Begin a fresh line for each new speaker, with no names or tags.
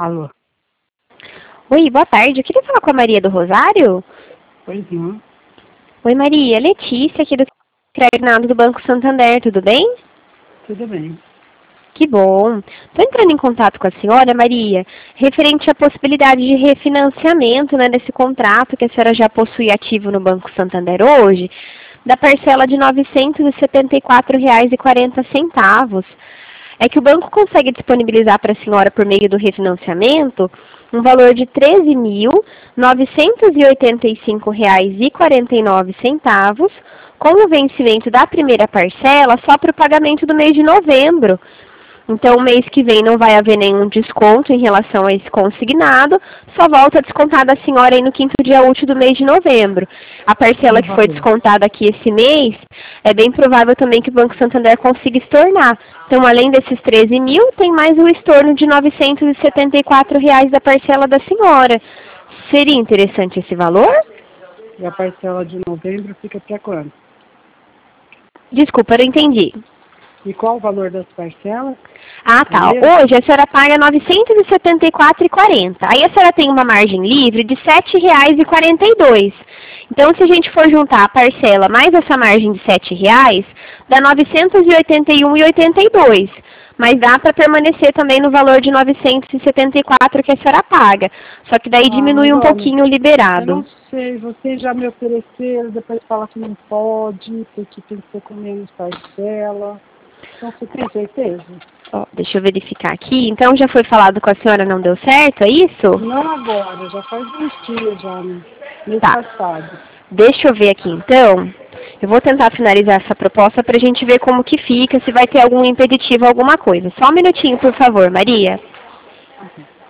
Alô?
Oi, boa tarde. Eu queria falar com a Maria do Rosário.
Pois não.
Oi, Maria. Letícia, aqui do Crédito do Banco Santander. Tudo bem?
Tudo bem.
Que bom. Estou entrando em contato com a senhora, Maria, referente à possibilidade de refinanciamento, né, desse contrato que a senhora já possui ativo no Banco Santander hoje, da parcela de R$ 974,40. É que o banco consegue disponibilizar para a senhora, por meio do refinanciamento, um valor de R$ 13.985,49, com o vencimento da primeira parcela só para o pagamento do mês de novembro. Então, o mês que vem não vai haver nenhum desconto em relação a esse consignado, só volta a descontar da senhora aí no quinto dia útil do mês de novembro. A parcela que foi descontada aqui esse mês, é bem provável também que o Banco Santander consiga estornar. Então, além desses 13 mil, tem mais o estorno de R$ 974 da parcela da senhora. Seria interessante esse valor?
E a parcela de novembro fica até quando?
Desculpa, eu não entendi.
E qual o valor das parcelas?
Ah, tá. Hoje a senhora paga R$ 974,40. Aí a senhora tem uma margem livre de R$ 7,42. Então, se a gente for juntar a parcela mais essa margem de R$ 7,00, dá R$ 981,82. Mas dá para permanecer também no valor de R$ 974 que a senhora paga. Só que daí diminui um pouquinho o liberado.
Eu não sei, vocês já me ofereceram, depois fala que não pode, porque tem que ser com menos parcela. Então, você tem certeza?
Deixa eu verificar aqui. Então, já foi falado com a senhora, não deu certo, é isso?
Não agora, já faz uns dias já, né? Mês passado.
Deixa eu ver aqui, então. Eu vou tentar finalizar essa proposta para a gente ver como que fica, se vai ter algum impeditivo, alguma coisa. Só um minutinho, por favor, Maria.